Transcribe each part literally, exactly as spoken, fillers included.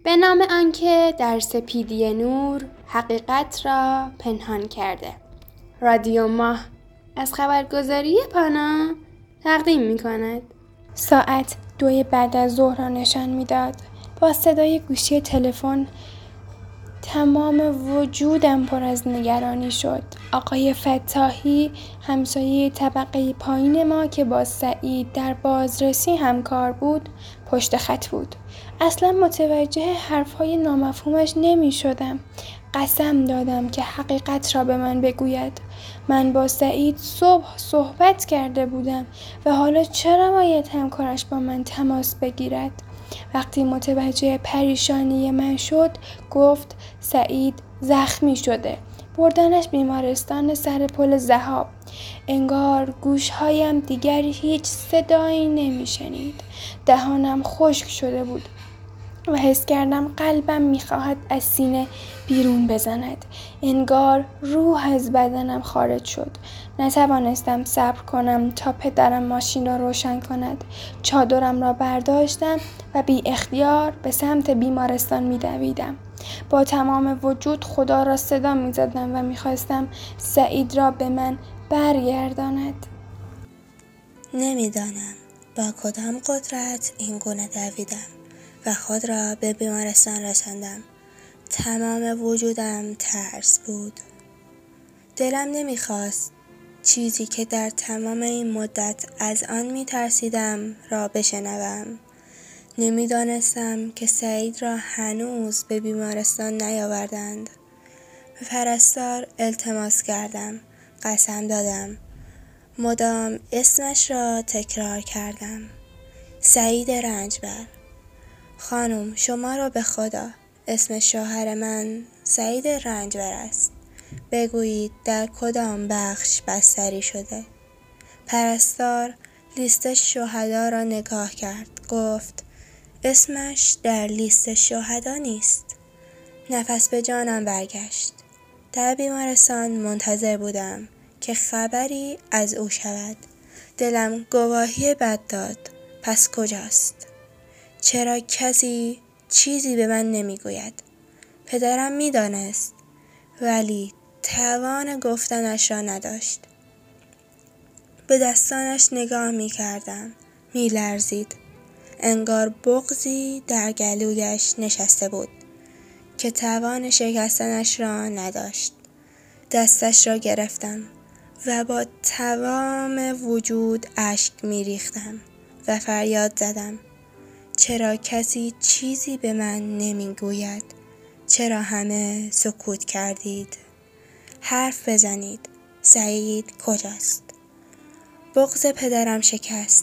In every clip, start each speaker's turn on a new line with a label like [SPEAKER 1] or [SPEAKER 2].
[SPEAKER 1] به نام آنکه در سپیدی نور حقیقت را پنهان کرده. رادیو ماه از خبرگزاری پانا تقدیم می کند.
[SPEAKER 2] ساعت دوی بعد از ظهر را نشان میداد. با صدای گوشی تلفن تمام وجودم پر از نگرانی شد. آقای فتاحی، همسایه طبقه پایین ما که با سعید در بازرسی همکار بود، پشت خط بود. اصلا متوجه حرفهای نامفهومش نمی شدم. قسم دادم که حقیقت را به من بگوید. من با سعید صبح صحبت کرده بودم و حالا چرا باید همکارش با من تماس بگیرد؟ وقتی متوجه پریشانی من شد، گفت سعید زخمی شده. بردنش بیمارستان سر پل ذهاب. انگار گوشهایم دیگر هیچ صدایی نمی شنید. دهانم خشک شده بود و حس کردم قلبم میخواهد از سینه بیرون بزند. انگار روح از بدنم خارج شد. نتوانستم صبر کنم تا پدرم ماشین را روشن کند. چادرم را برداشتم و بی اختیار به سمت بیمارستان میدویدم. با تمام وجود خدا را صدا میزدم و میخواستم سعید را به من برگرداند.
[SPEAKER 3] نمیدانم با کدام قدرت این گونه دویدم و خود را به بیمارستان رساندم. تمام وجودم ترس بود. دلم نمیخواست چیزی که در تمام این مدت از آن میترسیدم را بشنوم. نمیدانستم که سعید را هنوز به بیمارستان نیاوردند. به پرستار التماس کردم. قسم دادم. مدام اسمش را تکرار کردم. سعید رنجبر. خانم شما را به خدا، اسم شوهر من سعید رنجبر است. بگویید در کدام بخش بستری شده؟ پرستار لیست شهدا را نگاه کرد. گفت اسمش در لیست شهدا نیست. نفس به جانم برگشت. در بیمارستان منتظر بودم که خبری از او شود. دلم گواهی بد داد. پس کجاست؟ چرا کسی چیزی به من نمیگوید؟ پدرم میدانست ولی توان گفتنش را نداشت. به دستانش نگاه میکردم. میلرزید. انگار بغضی در گلویش نشسته بود که توان شکستنش را نداشت. دستش را گرفتم و با تمام وجود اشک میریختم و فریاد زدم. چرا کسی چیزی به من نمیگوید؟ چرا همه سکوت کردید؟ حرف بزنید. سعید کجاست؟ بغض پدرم شکست.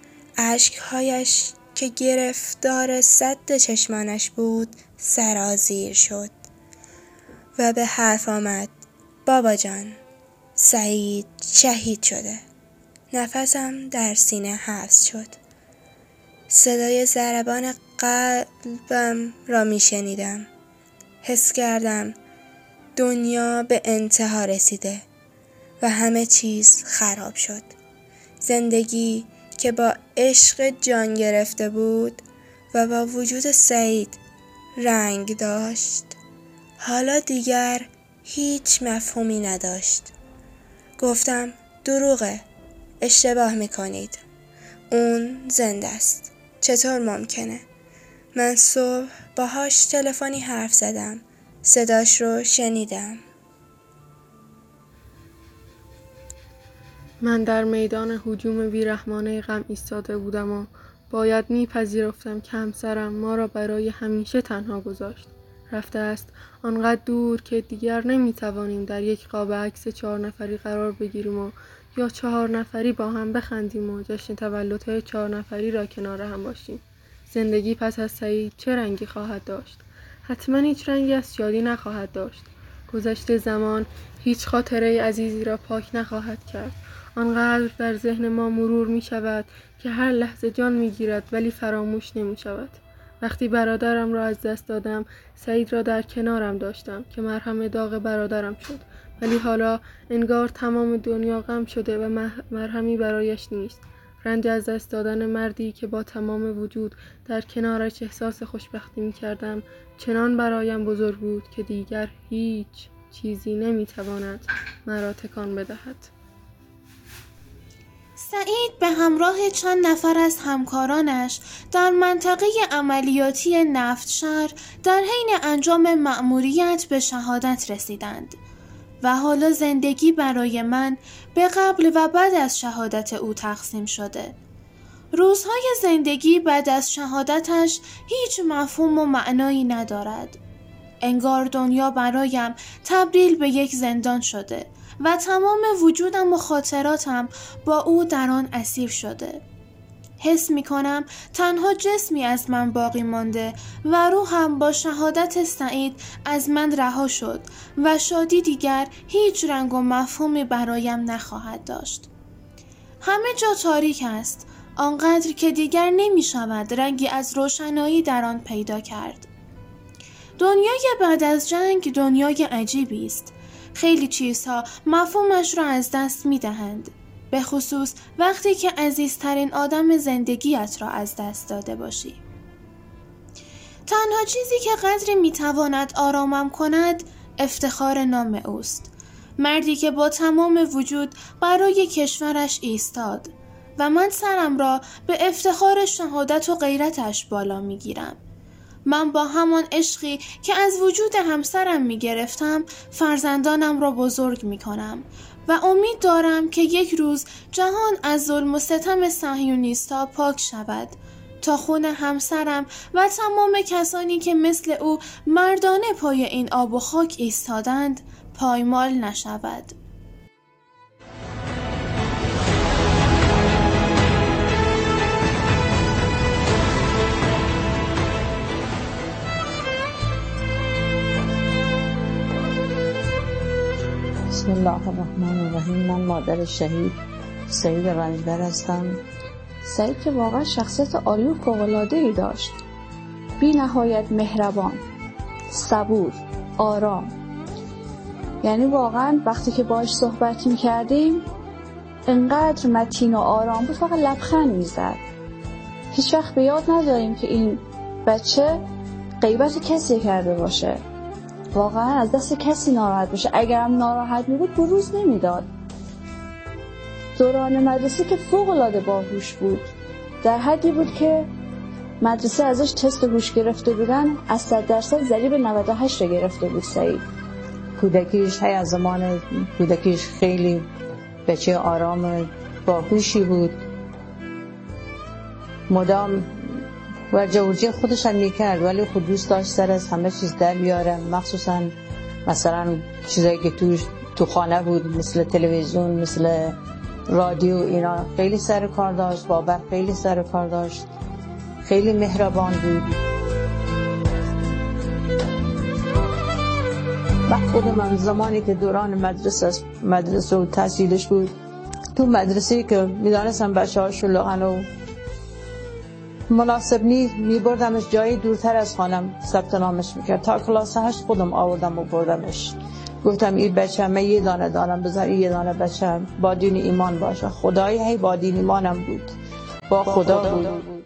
[SPEAKER 3] اشکهایش که گرفتار سد چشمانش بود سرازیر شد و به حرف آمد. بابا جان، سعید شهید شده. نفسم در سینه حبس شد. صدای ضربان قلبم را می شنیدم. حس کردم دنیا به انتها رسیده و همه چیز خراب شد. زندگی که با عشق جان گرفته بود و با وجود سعید رنگ داشت، حالا دیگر هیچ مفهومی نداشت. گفتم دروغه. اشتباه میکنید. اون زنده است. چطور ممکنه؟ من صبح باهاش تلفنی حرف زدم. صداش رو شنیدم.
[SPEAKER 4] من در میدان هجوم بیرحمانه غم ایستاده بودم و باید میپذیرفتم که همسرم ما را برای همیشه تنها گذاشت. رفته است آنقدر دور که دیگر نمیتوانیم در یک قاب عکس چهار نفری قرار بگیریم و یا چهار نفری با هم بخندیم و جشن تولدهای چهار نفری را کنار هم باشیم. زندگی پس از سعید چه رنگی خواهد داشت؟ حتما هیچ رنگی از شادی نخواهد داشت. گذشته زمان هیچ خاطره عزیزی را پاک نخواهد کرد. آنقدر در ذهن ما مرور می شود که هر لحظه جان می گیرد ولی فراموش نمی شود. وقتی برادرم را از دست دادم، سعید را در کنارم داشتم که مرهم داغ برادرم شد، ولی حالا انگار تمام دنیا غم شده و مرهمی برایش نیست. رنج از دست دادن مردی که با تمام وجود در کنارش احساس خوشبختی می کردم چنان برایم بزرگ بود که دیگر هیچ چیزی نمی تواند مرا تکان بدهد.
[SPEAKER 5] سعید به همراه چند نفر از همکارانش در منطقه عملیاتی نفتشهر در حین انجام مأموریت به شهادت رسیدند و حالا زندگی برای من به قبل و بعد از شهادت او تقسیم شده. روزهای زندگی بعد از شهادتش هیچ مفهوم و معنایی ندارد. انگار دنیا برایم تبدیل به یک زندان شده و تمام وجودم و خاطراتم با او در آن اسیر شده. حس می کنم تنها جسمی از من باقی مانده و روحم با شهادت سعید از من رها شد و شادی دیگر هیچ رنگ و مفهومی برایم نخواهد داشت. همه جا تاریک است، آنقدر که دیگر نمی شود رنگی از روشنایی در آن پیدا کرد. دنیای بعد از جنگ دنیای عجیبی است. خیلی چیزها مفهومش را از دست می دهند. به خصوص وقتی که عزیزترین آدم زندگیت را از دست داده باشی. تنها چیزی که قدری می تواند آرامم کند افتخار نام اوست. مردی که با تمام وجود برای کشورش ایستاد و من سرم را به افتخار شهادت و غیرتش بالا می گیرم. من با همان عشقی که از وجود همسرم می گرفتم فرزندانم را بزرگ می کنم و امید دارم که یک روز جهان از ظلم و ستم صهیونیست‌ها پاک شود تا خون همسرم و تمام کسانی که مثل او مردانه پای این آب و خاک ایستادند پایمال نشود.
[SPEAKER 6] بسم الله الرحمن الرحیم. من مادر شهید سعید رنجبر هستم. سعید که واقعا شخصیت عالی و فوق‌العاده‌ای داشت، بی نهایت مهربان، صبور، آرام. یعنی واقعا وقتی که باهاش صحبت می‌کردیم انقدر متین و آرام بود، فقط لبخند می‌زد. هیچ وقت به یاد نداریم که این بچه غیبت کسی کرده باشه، واقعا از دست کسی ناراحت بشه. اگرم ناراحت می‌بود بروز نمیداد. دوران مدرسه که فوق‌العاده باهوش بود، در حدی بود که مدرسه ازش تست هوش گرفته بودن، از صد درصد ضریب نود و هشت رو گرفته بود سعید.
[SPEAKER 7] کودکیش های از زمان کودکیش خیلی بچه آرام باهوشی بود، مدام و جورجی خودش هم میکرد، ولی خود دوست داشت سر از همه چیز در بیاره، مخصوصا مثلا چیزایی که تو تو خانه بود مثل تلویزیون، مثل رادیو، اینا خیلی سر کار داشت. بابا خیلی سر کار داشت، خیلی مهربان بود. من خودم زمانی که دوران مدرسه مدرسه و تحصیلش بود، تو مدرسه که میدانستم بچه ها شلوغن و مناسب نیست، میبردمش جایی دورتر از خانم ثبت نامش میکرد. تا کلاس هشت خودم آوردم و بردمش. گفتم این بچه من یه دانه دارم، بذار یه دانه بچه با دین ایمان باشه. خدایی هی با دین ایمانم بود، با خدا بود.